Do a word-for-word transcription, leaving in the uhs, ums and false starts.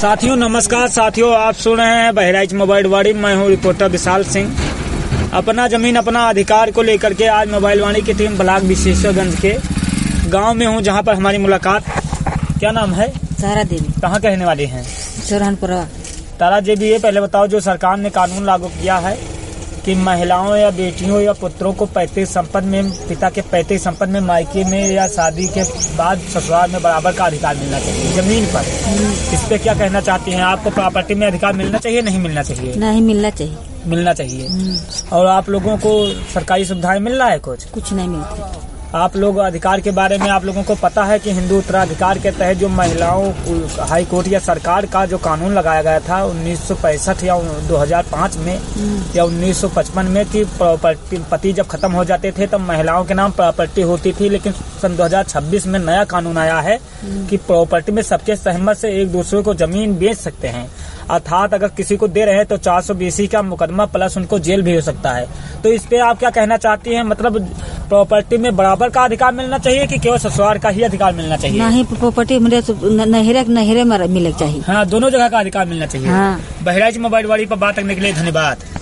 साथियों नमस्कार। साथियों आप सुन रहे हैं बहराइच मोबाइल वाणी। मैं हूं रिपोर्टर विशाल सिंह। अपना जमीन अपना अधिकार को लेकर के आज मोबाइल वाणी की टीम ब्लॉक विशेषगंज के गांव में हूं, जहां पर हमारी मुलाकात। क्या नाम है? तारा देवी। कहाँ के रहने वाले हैं? चौरहनपुरा। तारा देवी, ये पहले बताओ, जो सरकार ने कानून लागू किया है कि महिलाओं या बेटियों या पुत्रों को पैतृक संपत्ति में, पिता के पैतृक संपत्ति में, मायके में या शादी के बाद ससुराल में बराबर का अधिकार मिलना चाहिए जमीन पर, इस पे क्या कहना चाहती हैं? आपको प्रॉपर्टी में अधिकार मिलना चाहिए, नहीं मिलना चाहिए? नहीं मिलना चाहिए। मिलना चाहिए। और आप लोगों को सरकारी सुविधाएं मिल रहा है? कुछ कुछ नहीं मिलती। आप लोग अधिकार के बारे में आप लोगों को पता है कि हिंदू उत्तराधिकार के तहत जो महिलाओं हाई कोर्ट या सरकार का जो कानून लगाया गया था उन्नीस सौ पैंसठ या दो हज़ार पाँच में या उन्नीस सौ पचपन में कि प्रॉपर्टी पति जब खत्म हो जाते थे तब महिलाओं के नाम प्रॉपर्टी होती थी, लेकिन सन दो हज़ार छब्बीस में नया कानून आया है कि प्रॉपर्टी में सबके सहमत से एक दूसरे को जमीन बेच सकते हैं। अर्थात अगर किसी को दे रहे हैं तो चार सौ बीसी का मुकदमा प्लस उनको जेल भी हो सकता है। तो इस पे आप क्या कहना चाहती हैं? मतलब प्रॉपर्टी में बराबर का अधिकार मिलना चाहिए कि केवल ससुराल का ही अधिकार मिलना चाहिए? नहीं, प्रॉपर्टी मेरे नहरे नहरे में मिलना चाहिए। हाँ, दोनों जगह का अधिकार मिलना चाहिए। हाँ। बहराइच मोबाइल वाणी पर बात करने के लिए धन्यवाद।